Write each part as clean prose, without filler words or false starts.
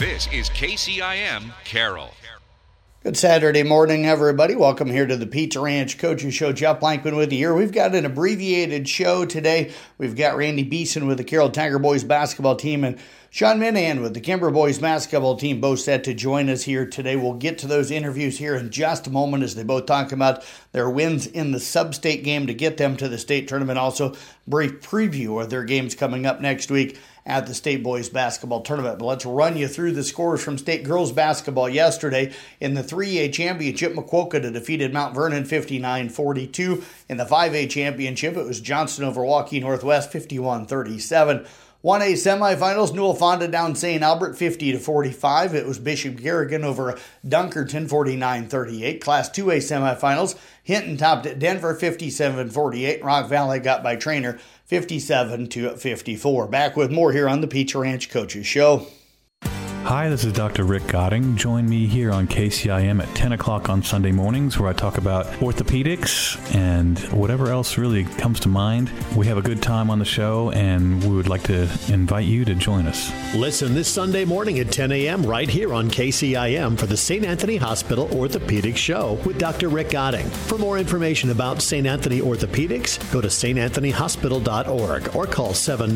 This is KCIM Carroll. Good Saturday morning, everybody. Welcome here to the Pizza Ranch Coaches Show. Jeff Blankman with you here. We've got an abbreviated show today. We've got Randy Beeson with the Carroll Tiger Boys basketball team and Sean Minahan with the Kimber Boys basketball team, both set to join us here today. We'll get to those interviews here in just a moment as they both talk about their wins in the sub-state game to get them to the state tournament. Also, brief preview of their games coming up next week at the State Boys Basketball Tournament. But let's run you through the scores from State Girls Basketball yesterday. In the 3A Championship, Maquoketa defeated Mount Vernon 59-42. In the 5A Championship, it was Johnston over Waukee Northwest 51-37. 1A semifinals, Newell Fonda down St. Albert 50-45. It was Bishop Garrigan over Dunkerton 49-38. Class 2A semifinals, Hinton topped at Denver 57-48. Rock Valley got by Trainer 57-54. Back with more here on the Pizza Ranch Coaches Show. Hi, this is Dr. Rick Gotting. Join me here on KCIM at 10 o'clock on Sunday mornings where I talk about orthopedics and whatever else really comes to mind. We have a good time on the show, and we would like to invite you to join us. Listen this Sunday morning at 10 a.m. right here on KCIM for the St. Anthony Hospital Orthopedics Show with Dr. Rick Gotting. For more information about St. Anthony Orthopedics, go to stanthonyhospital.org or call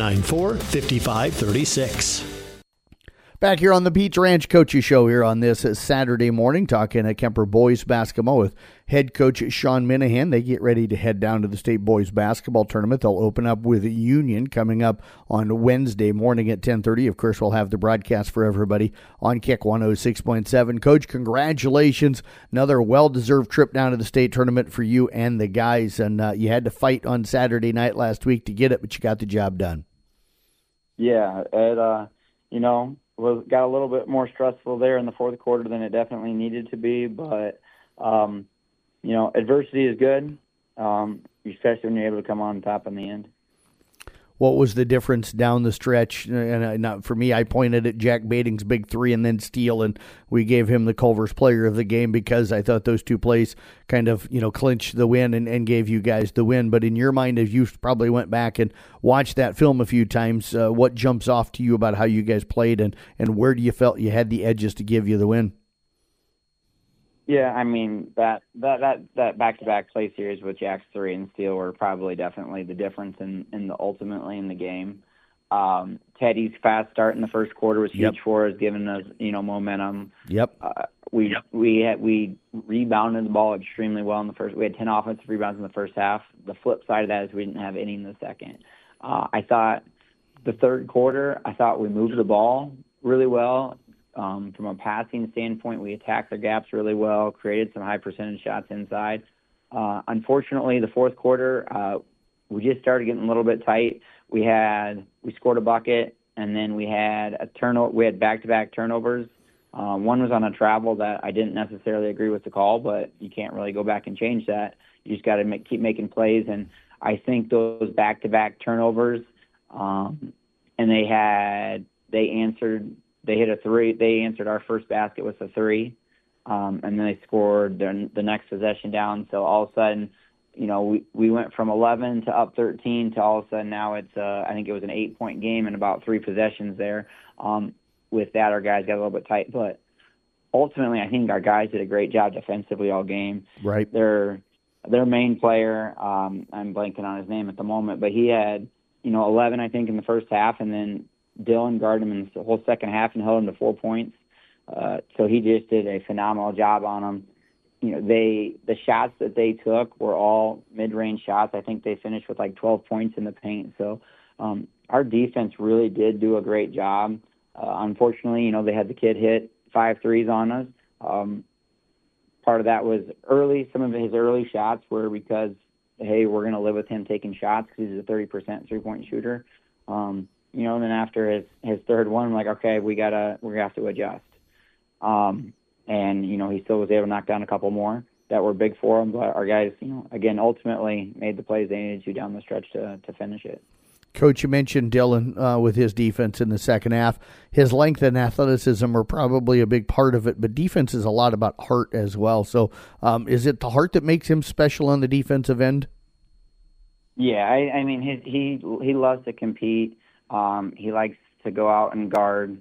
794-5536. Back here on the Pizza Ranch Coaches Show here on this Saturday morning, talking at Kemper Boys Basketball with head coach Sean Minahan. They get ready to head down to the State Boys Basketball Tournament. They'll open up with Union coming up on Wednesday morning at 10:30. Of course, we'll have the broadcast for everybody on Kick 106.7. Coach, congratulations. Another well-deserved trip down to the state tournament for you and the guys. And you had to fight on Saturday night last week to get it, but you got the job done. Yeah, it, got a little bit more stressful there in the fourth quarter than it definitely needed to be, but adversity is good, especially when you're able to come on top in the end. What was the difference down the stretch? And for me, I pointed at Jack Bading's big three and then steal, and we gave him the Culver's player of the game because I thought those two plays kind of, clinched the win and gave you guys the win. But in your mind, as you probably went back and watched that film a few times, what jumps off to you about how you guys played and where do you felt you had the edges to give you the win? Yeah, I mean, that back-to-back play series with Jack's three and steal were probably definitely the difference ultimately in the game. Teddy's fast start in the first quarter was huge for us, giving us, momentum. Yep. We rebounded the ball extremely well in the first. We had 10 offensive rebounds in the first half. The flip side of that is we didn't have any in the second. I thought the third quarter, we moved the ball really well. From a passing standpoint, we attacked their gaps really well, created some high percentage shots inside. Unfortunately, the fourth quarter, we just started getting a little bit tight. We scored a bucket, and then we had a turnover. We had back-to-back turnovers. One was on a travel that I didn't necessarily agree with the call, but you can't really go back and change that. You just got to keep making plays, and I think those back-to-back turnovers, and they hit a three. They answered our first basket with a three, and then they scored the next possession down. So all of a sudden, we went from 11 to up 13 to all of a sudden now it's I think it was an 8-point game and about 3 possessions there. With that, our guys got a little bit tight, but ultimately, I think our guys did a great job defensively all game. Right. Their main player, I'm blanking on his name at the moment, but he had 11 I think in the first half, and then Dylan guarded him in the whole second half and held him to 4 points. So he just did a phenomenal job on them. The shots that they took were all mid-range shots. I think they finished with like 12 points in the paint. So our defense really did do a great job. Unfortunately, they had the kid hit 5 threes on us. Part of that was early. Some of his early shots were because, hey, we're going to live with him taking shots because he's a 30% three-point shooter. And then after his third one, I'm like, okay, we're gonna have to adjust. And he still was able to knock down a couple more that were big for him. But our guys, again, ultimately made the plays they needed to down the stretch to finish it. Coach, you mentioned Dylan with his defense in the second half. His length and athleticism are probably a big part of it, but defense is a lot about heart as well. So is it the heart that makes him special on the defensive end? Yeah, I mean, he loves to compete. He likes to go out and guard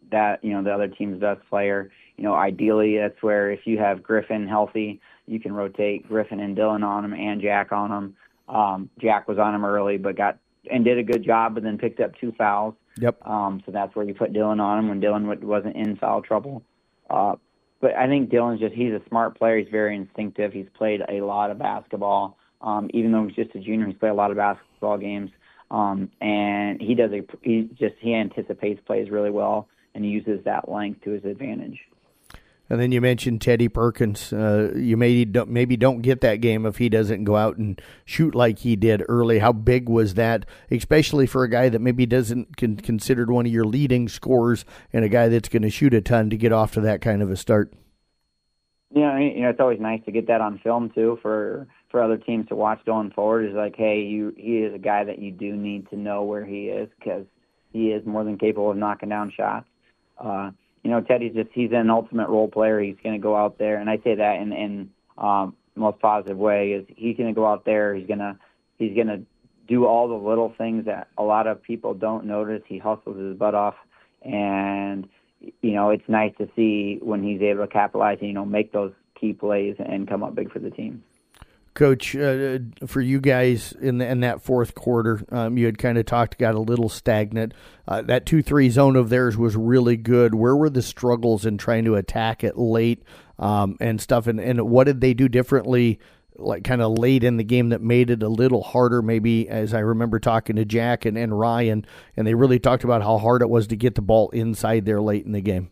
that, the other team's best player. Ideally, that's where if you have Griffin healthy, you can rotate Griffin and Dylan on him and Jack on him. Jack was on him early, but did a good job, but then picked up 2 fouls. Yep. So that's where you put Dylan on him when Dylan wasn't in foul trouble. But I think he's a smart player. He's very instinctive. He's played a lot of basketball. Even though he's just a junior, he's played a lot of basketball games. And he anticipates plays really well and uses that length to his advantage. And then you mentioned Teddy Perkins. You maybe don't get that game if he doesn't go out and shoot like he did early. How big was that, especially for a guy that maybe doesn't considered one of your leading scorers and a guy that's going to shoot a ton to get off to that kind of a start? It's always nice to get that on film too for other teams to watch going forward. Is like, hey, he is a guy that you do need to know where he is, because he is more than capable of knocking down shots. Teddy's he's an ultimate role player. He's going to go out there, and I say that in most positive way, is he's going to go out there. He's going to do all the little things that a lot of people don't notice. He hustles his butt off, and it's nice to see when he's able to capitalize and make those key plays and come up big for the team. Coach, for you guys in that fourth quarter, you had kind of got a little stagnant. That 2-3 zone of theirs was really good. Where were the struggles in trying to attack it late and stuff? And what did they do differently, like kind of late in the game, that made it a little harder? Maybe, as I remember talking to Jack and Ryan, and they really talked about how hard it was to get the ball inside there late in the game.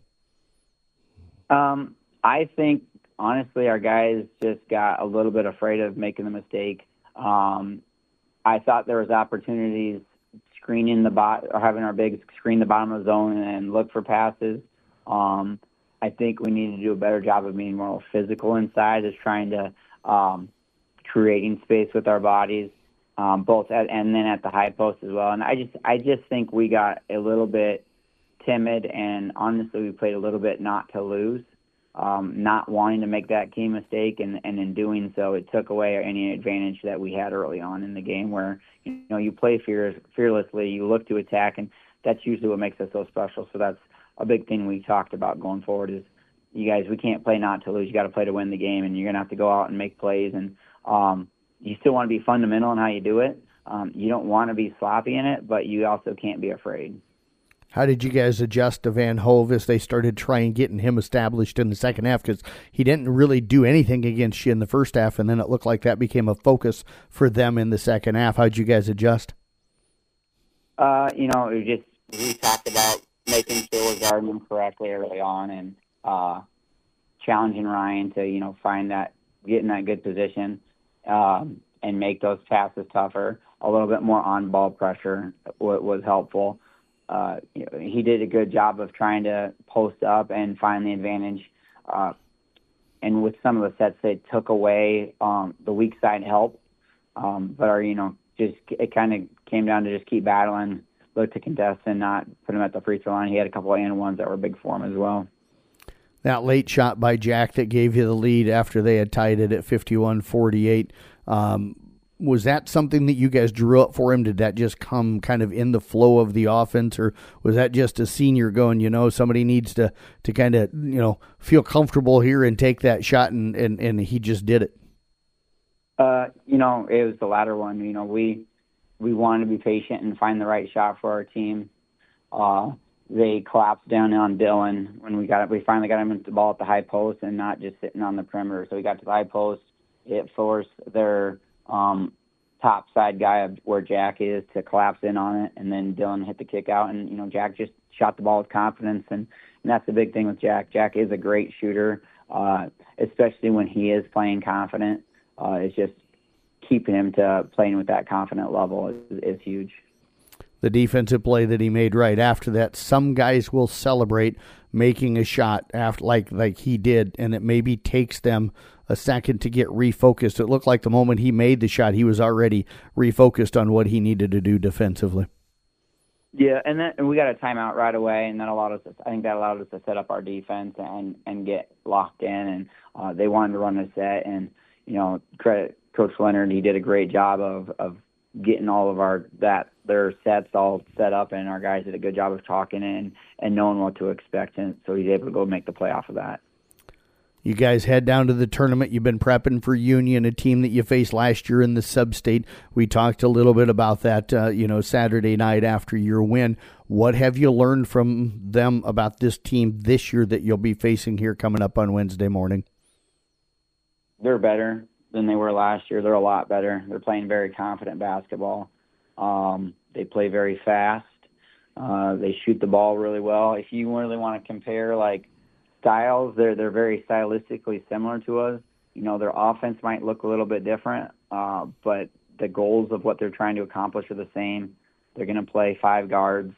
I think, honestly, our guys just got a little bit afraid of making the mistake. I thought there was opportunities screening or having our bigs screen the bottom of the zone and look for passes. I think we need to do a better job of being more physical inside, just trying to creating space with our bodies, both and then at the high post as well. And I just think we got a little bit timid, and honestly, we played a little bit not to lose. Not wanting to make that key mistake, and in doing so, it took away any advantage that we had early on in the game, where you play fearlessly, you look to attack, and that's usually what makes us so special. So that's a big thing we talked about going forward is, you guys, we can't play not to lose. You got to play to win the game, and you're going to have to go out and make plays. And you still want to be fundamental in how you do it. You don't want to be sloppy in it, but you also can't be afraid. How did you guys adjust to Van Hove as they started trying getting him established in the second half? Because he didn't really do anything against you in the first half, and then it looked like that became a focus for them in the second half. How did you guys adjust? We talked about making sure we're guarding him correctly early on, and challenging Ryan to, find that, get in that good position, and make those passes tougher. A little bit more on-ball pressure was helpful. He did a good job of trying to post up and find the advantage. And with some of the sets, they took away the weak side help. But it kind of came down to just keep battling, look to contest, and not put him at the free throw line. He had a couple of and ones that were big for him as well. That late shot by Jack that gave you the lead after they had tied it at 51-48. Was that something that you guys drew up for him? Did that just come kind of in the flow of the offense, or was that just a senior going, somebody needs to kind of, feel comfortable here and take that shot, and he just did it? It was the latter one. We wanted to be patient and find the right shot for our team. They collapsed down on Dylan when we finally got him the ball at the high post and not just sitting on the perimeter. So we got to the high post. It forced their top side guy where Jack is to collapse in on it, and then Dylan hit the kick out, and Jack just shot the ball with confidence, and that's the big thing with Jack. Jack is a great shooter, especially when he is playing confident. It's just keeping him to playing with that confident level is huge. The defensive play that he made right after that, some guys will celebrate making a shot after like he did, and it maybe takes them a second to get refocused. It looked like the moment he made the shot, he was already refocused on what he needed to do defensively. Yeah, and we got a timeout right away, and that allowed us to set up our defense and get locked in, and they wanted to run a set, and credit Coach Leonard. He did a great job of getting all of their sets all set up, and our guys did a good job of talking in and knowing what to expect, and so he's able to go make the play off of that. You guys head down to the tournament. You've been prepping for Union, a team that you faced last year in the sub-state. We talked a little bit about that, Saturday night after your win. What have you learned from them about this team this year that you'll be facing here coming up on Wednesday morning? They're better than they were last year. They're a lot better. They're playing very confident basketball. They play very fast. They shoot the ball really well. If you really want to compare, styles, they're very stylistically similar to us. Their offense might look a little bit different, but the goals of what they're trying to accomplish are the same. They're going to play 5 guards.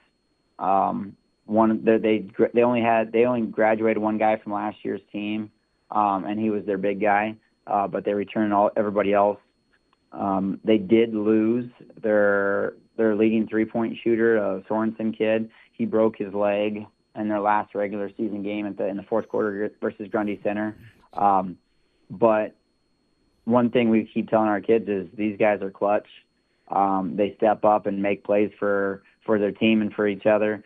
They only graduated one guy from last year's team, and he was their big guy. But they returned everybody else. They did lose their leading 3-point shooter, a Sorensen kid. He broke his leg in their last regular season game in the fourth quarter versus Grundy Center. But one thing we keep telling our kids is these guys are clutch. They step up and make plays for their team and for each other.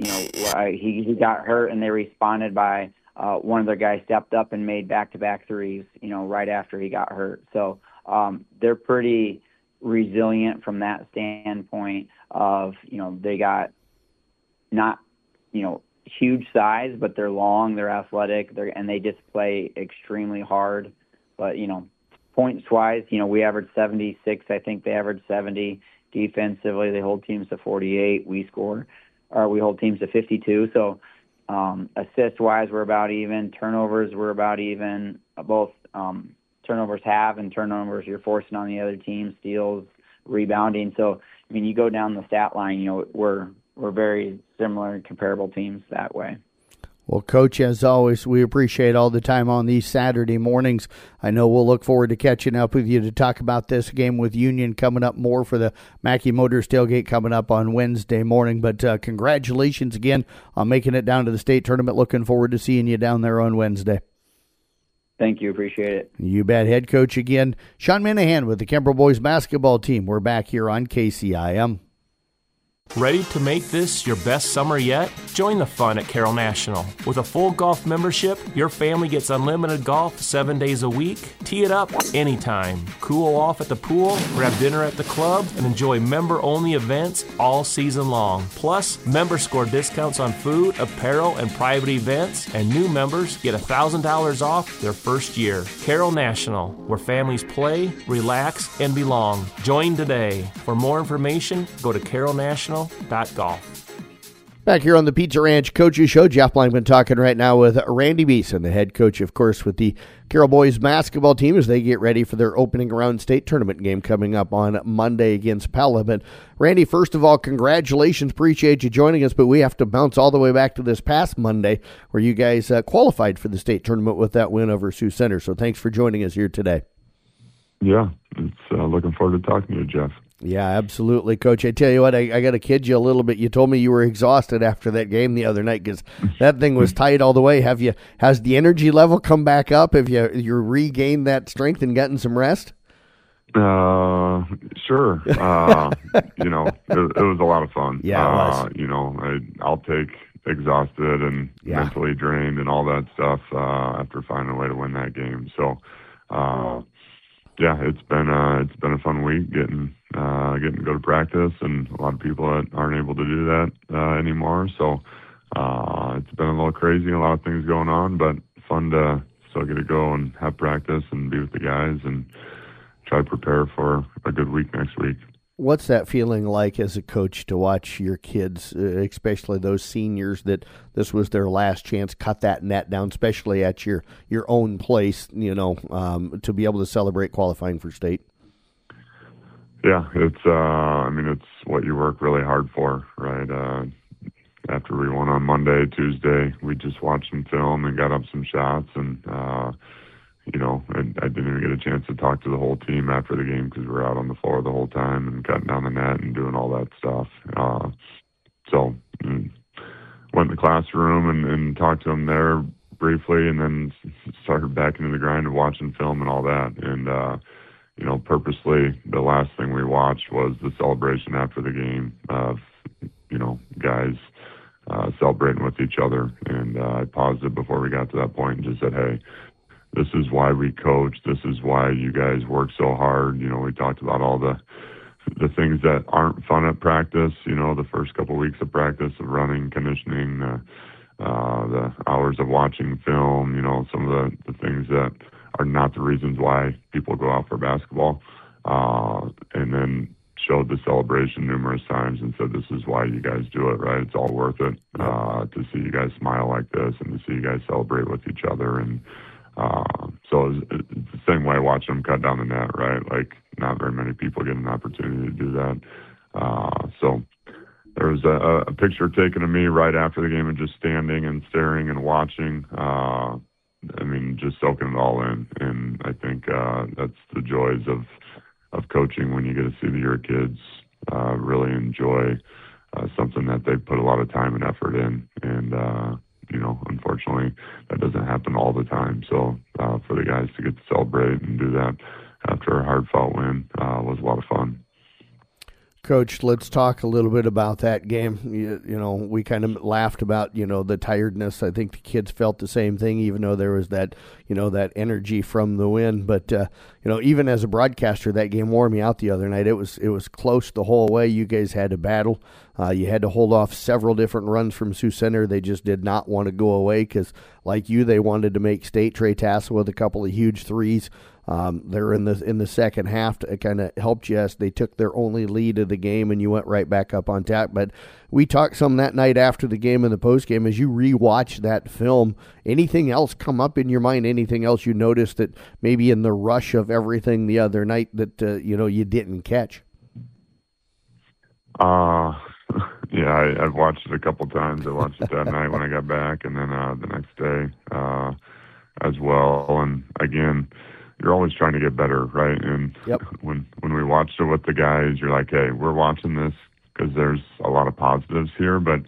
He got hurt, and they responded by one of their guys stepped up and made back-to-back threes, right after he got hurt. So they're pretty resilient from that standpoint of, they got not, huge size, but they're long, they're athletic, and they just play extremely hard. But, points-wise, we average 76. I think they average 70. Defensively, they hold teams to 48. We hold teams to 52. So assist-wise, we're about even. Turnovers, we're about even. Both turnovers and turnovers you're forcing on the other team, steals, rebounding. So, you go down the stat line, we're very similar and comparable teams that way. Well, Coach, as always, we appreciate all the time on these Saturday mornings. I know we'll look forward to catching up with you to talk about this game with Union coming up more for the Mackey Motors tailgate coming up on Wednesday morning. But congratulations again on making it down to the state tournament. Looking forward to seeing you down there on Wednesday. Thank you. Appreciate it. You bet. Head coach again, Sean Minahan with the Kemper Boys basketball team. We're back here on KCIM. Ready to make this your best summer yet? Join the fun at Carroll National. With a full golf membership, your family gets unlimited golf 7 days a week. Tee it up anytime. Cool off at the pool, grab dinner at the club, and enjoy member-only events all season long. Plus, members score discounts on food, apparel, and private events, and new members get $1,000 off their first year. Carroll National, where families play, relax, and belong. Join today. For more information, go to carrollnational.golf. Back here on the Pizza Ranch Coaches Show, Jeff Blankman talking right now with Randy Beeson, the head coach, of course, with the Carroll Boys basketball team as they get ready for their opening round state tournament game coming up on Monday against Pella. But Randy, first of all, congratulations. Appreciate you joining us, but we have to bounce all the way back to this past Monday where you guys qualified for the state tournament with that win over Sioux Center. So thanks for joining us here today. Yeah, it's looking forward to talking to you, Jeff. Yeah, absolutely, Coach. I tell you what, I got to kid you a little bit. You told me you were exhausted after that game the other night because that thing was tight all the way. Has the energy level come back up? Have you regained that strength and gotten some rest? Sure. It was a lot of fun. Yeah, it was. I'll take exhausted and mentally drained and all that stuff after finding a way to win that game. So, it's been a fun week getting to go to practice, and a lot of people that aren't able to do that anymore. So it's been a little crazy, a lot of things going on, but fun to still get to go and have practice and be with the guys and try to prepare for a good week next week. What's that feeling like as a coach to watch your kids, especially those seniors, that this was their last chance, cut that net down, especially at your own place, to be able to celebrate qualifying for state? Yeah, it's what you work really hard for, right? After we won on Monday, Tuesday, we just watched some film and got up some shots, and I didn't even get a chance to talk to the whole team after the game because we were out on the floor the whole time and cutting down the net and doing all that stuff. So went in the classroom and talked to them there briefly, and then started back into the grind of watching film and all that. And purposely the last thing we watched was the celebration after the game of, guys celebrating with each other. And I paused it before we got to that point and just said, hey, this is why we coach. This is why you guys work so hard. We talked about all the things that aren't fun at practice, the first couple of weeks of practice of running, conditioning, the hours of watching film, some of the things that are not the reasons why people go out for basketball. And then showed the celebration numerous times and said, this is why you guys do it, right? It's all worth it to see you guys smile like this and to see you guys celebrate with each other. And so it's the same way watching them cut down the net, right? Like, not very many people get an opportunity to do that. So there was a picture taken of me right after the game and just standing and staring and watching. Just soaking it all in. And I think that's the joys of coaching, when you get to see your kids really enjoy something that they put a lot of time and effort in. And, unfortunately, that doesn't happen all the time. So for the guys to get to celebrate and do that after a hard-fought win was a lot of fun. Coach, let's talk a little bit about that game. We kind of laughed about, the tiredness. I think the kids felt the same thing, even though there was that, that energy from the win. But, even as a broadcaster, that game wore me out the other night. It was close the whole way. You guys had to battle. You had to hold off several different runs from Sioux Center. They just did not want to go away because, like you, they wanted to make state. Trey Tassel with a couple of huge threes. They're in the second half to kind of helped you as they took their only lead of the game, and you went right back up on top. But we talked some that night after the game and the post game. As you rewatch that film, anything else come up in your mind? Anything else you noticed that maybe in the rush of everything the other night that you didn't catch? Yeah, I've watched it a couple times. I watched it that night when I got back, and then the next day as well. And again, you're always trying to get better, right? And when we watched it with the guys, you're like, hey, we're watching this because there's a lot of positives here, but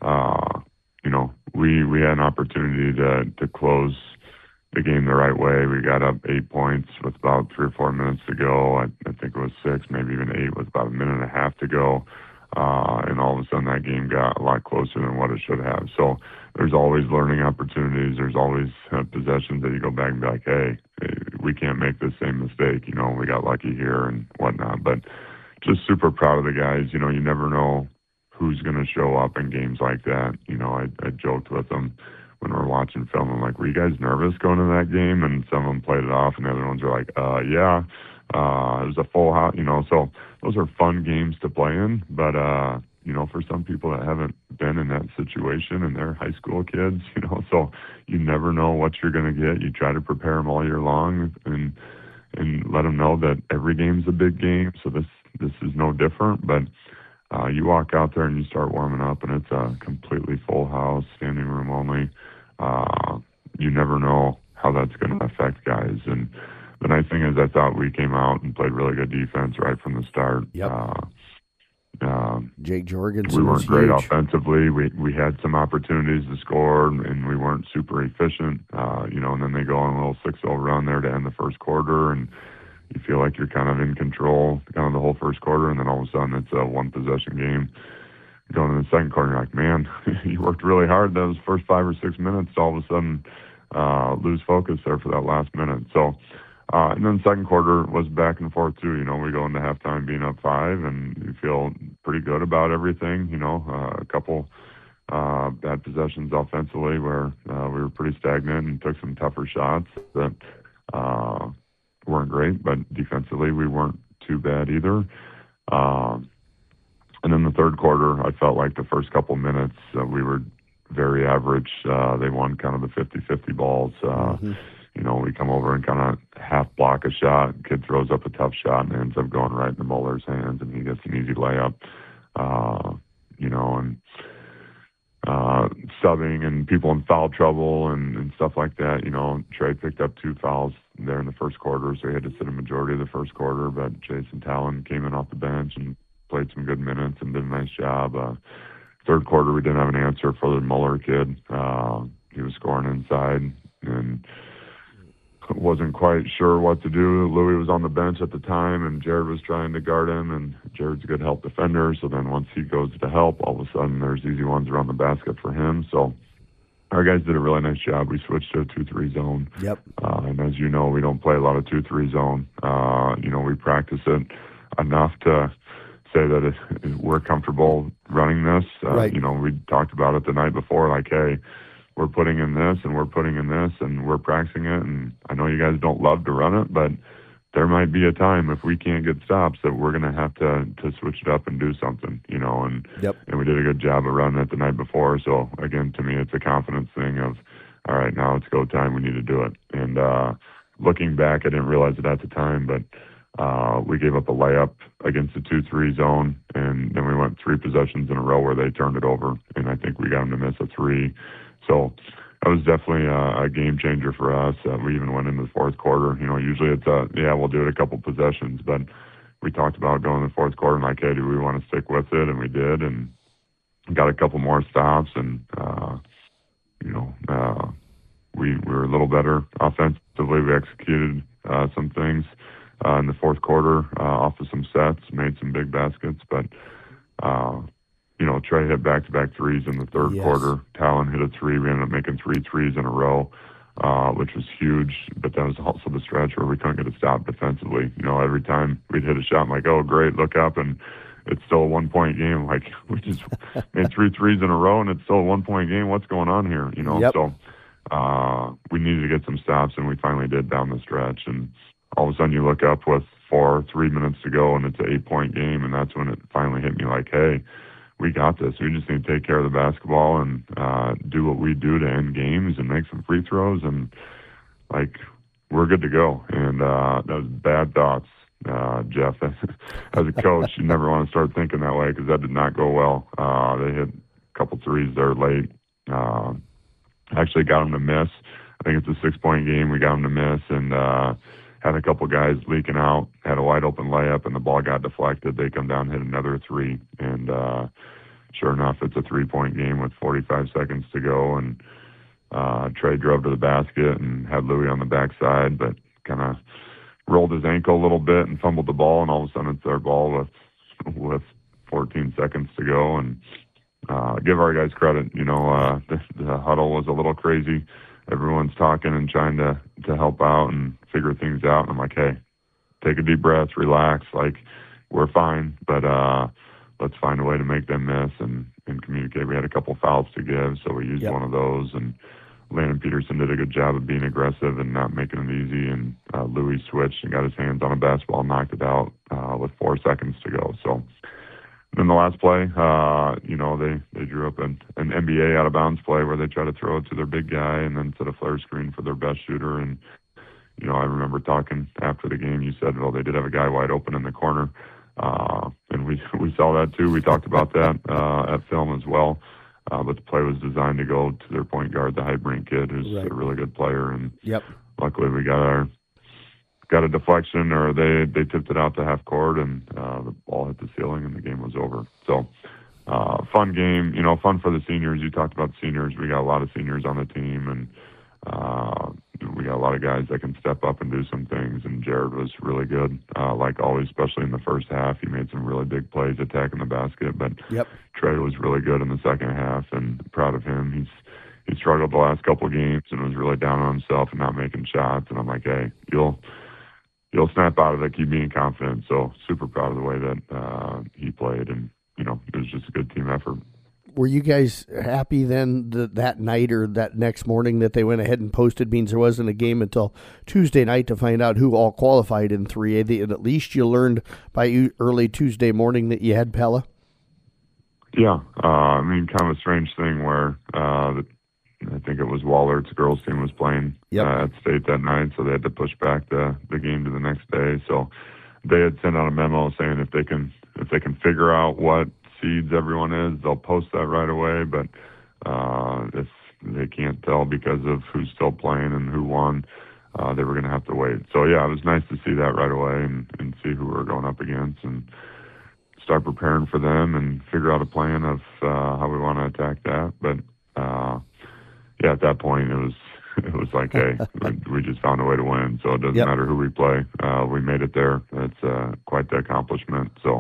we had an opportunity to close the game the right way. We got up 8 points with about 3 or 4 minutes to go. I think it was 6, maybe even 8 with about a minute and a half to go. And all of a sudden that game got a lot closer than what it should have. So there's always learning opportunities. There's always possessions that you go back and be like, hey, we can't make the same mistake. We got lucky here and whatnot. But just super proud of the guys. You never know who's going to show up in games like that. I joked with them when we were watching film. I'm like, were you guys nervous going to that game? And some of them played it off, and the other ones were like, yeah. It was a full house, so those are fun games to play in. But, for some people that haven't been in that situation and they're high school kids, so you never know what you're going to get. You try to prepare them all year long and let them know that every game's a big game. So this is no different. But you walk out there and you start warming up, and it's a completely full house, standing room only. You never know how that's going to affect guys. And the nice thing is I thought we came out and played really good defense right from the start. Jake Jorgensen. We weren't great offensively. We had some opportunities to score, and we weren't super efficient. And then they go on a little 6-0 run there to end the first quarter, and you feel like you're kind of in control kind of the whole first quarter, and then all of a sudden it's a one-possession game. Going in the second quarter, you're like, man, you worked really hard those first 5 or 6 minutes to all of a sudden lose focus there for that last minute. So, and then the second quarter was back and forth too. We go into halftime being up 5, and you feel pretty good about everything. A couple bad possessions offensively where we were pretty stagnant and took some tougher shots that weren't great, but defensively we weren't too bad either. And then the third quarter, I felt like the first couple minutes we were very average. They won kind of the 50-50 balls. We come over and kind of half block a shot. Kid throws up a tough shot and ends up going right into Muller's hands, and he gets an easy layup. And subbing and people in foul trouble and stuff like that. Trey picked up 2 fouls there in the first quarter, so he had to sit a majority of the first quarter. But Jason Talon came in off the bench and played some good minutes and did a nice job. Third quarter, we didn't have an answer for the Muller kid. He was scoring inside, and wasn't quite sure what to do. Louis was on the bench at the time, and Jared was trying to guard him, and Jared's a good help defender. So then once he goes to help, all of a sudden there's easy ones around the basket for him. So our guys did a really nice job. We switched to a 2-3 zone. Yep. And as you know, we don't play a lot of 2-3 zone. We practice it enough to say that we're comfortable running this. Right. We talked about it the night before, like, hey, we're putting in this and we're putting in this and we're practicing it. And I know you guys don't love to run it, but there might be a time if we can't get stops that we're going to have to switch it up and do something, and we did a good job of running it the night before. So again, to me, it's a confidence thing of, all right, now it's go time. We need to do it. And looking back, I didn't realize it at the time, but we gave up a layup against the 2-3 zone, and then we went 3 possessions in a row where they turned it over, and I think we got them to miss a 3. So that was definitely a game changer for us. We even went into the fourth quarter. Usually it's we'll do it a couple possessions, but we talked about going in the fourth quarter and like, hey, do we want to stick with it? And we did, and got a couple more stops, and we were a little better offensively. We executed some things in the fourth quarter off of some sets, made some big baskets, but Trey hit back-to-back threes in the third quarter. Talon hit a 3. We ended up making 3 threes in a row, which was huge. But that was also the stretch where we couldn't get a stop defensively. Every time we'd hit a shot, I'm like, oh, great, look up, and it's still a 1-point game. Like, we just made 3 threes in a row, and it's still a 1-point game. What's going on here? So we needed to get some stops, and we finally did down the stretch. And all of a sudden you look up with 3 minutes to go, and it's an 8-point game, and that's when it finally hit me like, hey, we got this. We just need to take care of the basketball and do what we do to end games and make some free throws, and, we're good to go. And that was bad thoughts, Jeff. As a coach, you never want to start thinking that way because that did not go well. They hit a couple threes there late. Actually got them to miss. I think it's a 6-point game. We got them to miss, and had a couple guys leaking out, had a wide open layup, and the ball got deflected. They come down, hit another 3, and sure enough, it's a 3-point game with 45 seconds to go, and Trey drove to the basket and had Louis on the backside, but kind of rolled his ankle a little bit and fumbled the ball, and all of a sudden it's their ball with 14 seconds to go. And give our guys credit, the huddle was a little crazy. Everyone's talking and trying to help out and figure things out. And I'm like, hey, take a deep breath, relax. We're fine, but let's find a way to make them miss and communicate. We had a couple fouls to give, so we used one of those. And Landon Peterson did a good job of being aggressive and not making it easy. And Louis switched and got his hands on a basketball, knocked it out with 4 seconds to go. So then the last play, they drew up an NBA out-of-bounds play where they try to throw it to their big guy and then set a flare screen for their best shooter. And, I remember talking after the game, you said, well, they did have a guy wide open in the corner. And we saw that too. We talked about that at film as well. But the play was designed to go to their point guard, the Highbrink kid, who's a really good player. And luckily we got a deflection, or they tipped it out to half court, and the ball hit the ceiling, and the game was over. So fun game, fun for the seniors. You talked about the seniors. We got a lot of seniors on the team, and we got a lot of guys that can step up and do some things, and Jared was really good, like always, especially in the first half. He made some really big plays attacking the basket, but Trey was really good in the second half, and proud of him. He struggled the last couple of games and was really down on himself and not making shots, and I'm like, hey, you'll snap out of it, keep being confident. So super proud of the way that he played, and it was just a good team effort. Were you guys happy then that night or that next morning that they went ahead and posted, means there wasn't a game until Tuesday night to find out who all qualified in 3A? And at least you learned by early Tuesday morning that you had Pella? Yeah. Kind of a strange thing where I think it was Wallert's girls team was playing at state that night, so they had to push back the game to the next day. So they had sent out a memo saying if they can figure out what seeds everyone is, they'll post that right away. But if they can't tell because of who's still playing and who won, they were going to have to wait. So yeah, it was nice to see that right away and see who we were going up against and start preparing for them and figure out a plan of how we want to attack that. But at that point, it it was like, hey, we just found a way to win. So it doesn't matter who we play. We made it there. It's quite the accomplishment. So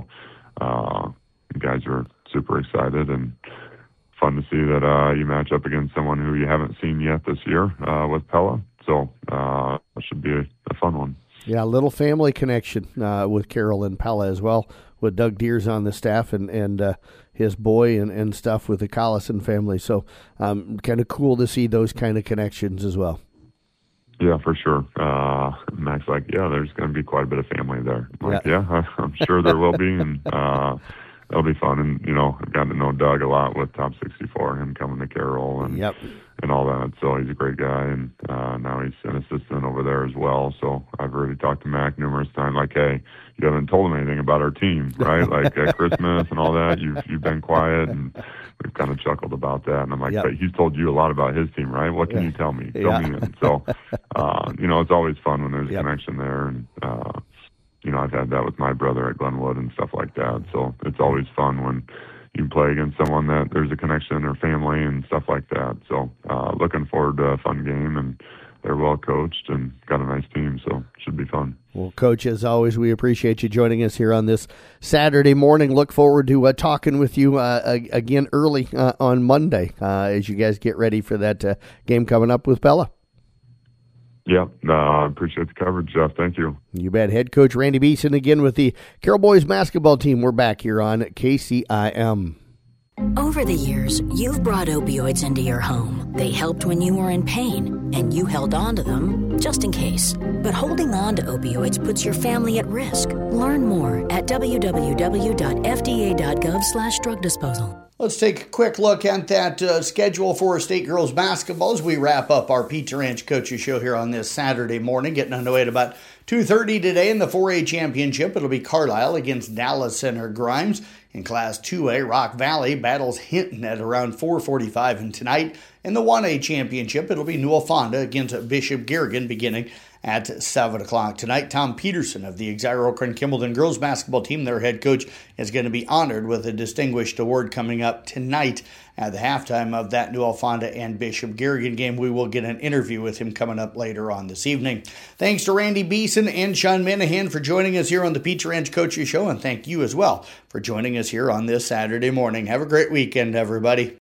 you guys are super excited and fun to see that you match up against someone who you haven't seen yet this year with Pella. So it should be a fun one. Yeah, a little family connection with Carroll and Pella as well, with Doug Deers on the staff and his boy and stuff with the Collison family. So kind of cool to see those kind of connections as well. Yeah, for sure. Mac's like, yeah, there's going to be quite a bit of family there. I'm like, I'm sure there will be, and it'll be fun. And, I've gotten to know Doug a lot with Top 64, him coming to Carroll and all that. So he's a great guy, and now he's an assistant over there as well. So I've already talked to Mac numerous times, like, hey, you haven't told him anything about our team, right? Like at Christmas and all that, you've been quiet, and we've kind of chuckled about that. And I'm like, but he's told you a lot about his team, right? What can you tell me? Tell me. And so, it's always fun when there's a connection there. And, I've had that with my brother at Glenwood and stuff like that. So it's always fun when you play against someone that there's a connection or family and stuff like that. So looking forward to a fun game, and they're well coached and got a nice team, so it should be fun. Well, Coach, as always, we appreciate you joining us here on this Saturday morning. Look forward to talking with you again early on Monday as you guys get ready for that game coming up with Pella. Yeah, I appreciate the coverage, Jeff. Thank you. You bet. Head coach Randy Beeson again with the Carroll Boys basketball team. We're back here on KCIM. Over the years, you've brought opioids into your home. They helped when you were in pain, and you held on to them just in case. But holding on to opioids puts your family at risk. Learn more at www.fda.gov/drug disposal. Let's take a quick look at that schedule for State Girls Basketball as we wrap up our Pizza Ranch Coaches Show here on this Saturday morning, getting underway at about 2:30 today in the 4A Championship. It'll be Carlisle against Dallas Center Grimes. In Class 2A, Rock Valley battles Hinton at around 4:45. And tonight in the 1A Championship, it'll be Newell Fonda against Bishop Garrigan beginning at 7 o'clock tonight. Tom Peterson of the Exira-Okran-Kimballton girls basketball team, their head coach, is going to be honored with a distinguished award coming up tonight at the halftime of that Newell Fonda and Bishop Garrigan game. We will get an interview with him coming up later on this evening. Thanks to Randy Beeson and Sean Minahan for joining us here on the Pizza Ranch Coaches Show, and thank you as well for joining us here on this Saturday morning. Have a great weekend, everybody.